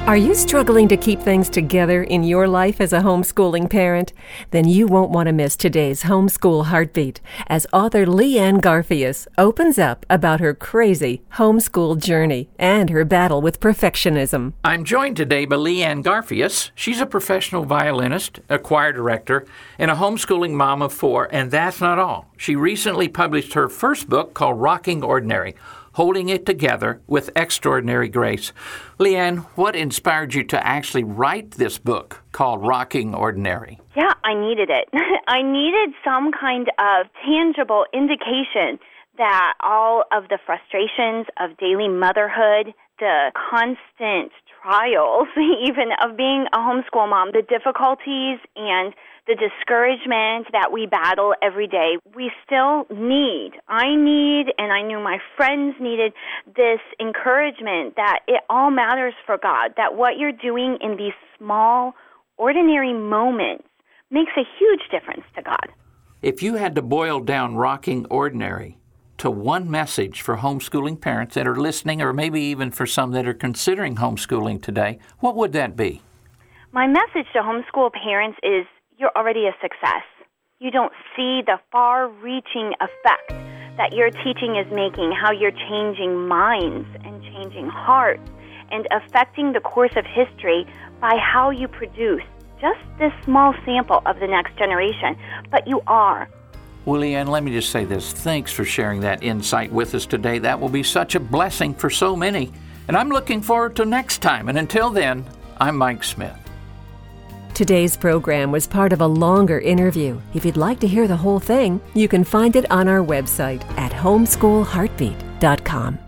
Are you struggling to keep things together in your life as a homeschooling parent? Then you won't want to miss today's Homeschool Heartbeat as author Leanne Garfias opens up about her crazy homeschool journey and her battle with perfectionism. I'm joined today by Leanne Garfias. She's a professional violinist, a choir director, and a homeschooling mom of 4, and that's not all. She recently published her first book called Rocking Ordinary, Holding It Together with Extraordinary Grace. Leanne, what inspired you to actually write this book called Rocking Ordinary? Yeah, I needed it. I needed some kind of tangible indication that all of the frustrations of daily motherhood, the constant trials, even of being a homeschool mom, the difficulties and the discouragement that we battle every day, we still need. I need, and I knew my friends needed, this encouragement that it all matters for God, that what you're doing in these small, ordinary moments makes a huge difference to God. If you had to boil down Rocking Ordinary to one message for homeschooling parents that are listening, or maybe even for some that are considering homeschooling today, what would that be? My message to homeschool parents is, you're already a success. You don't see the far-reaching effect that your teaching is making, how you're changing minds and changing hearts and affecting the course of history by how you produce just this small sample of the next generation. But you are. Well, Leanne, let me just say this. Thanks for sharing that insight with us today. That will be such a blessing for so many. And I'm looking forward to next time. And until then, I'm Mike Smith. Today's program was part of a longer interview. If you'd like to hear the whole thing, you can find it on our website at homeschoolheartbeat.com.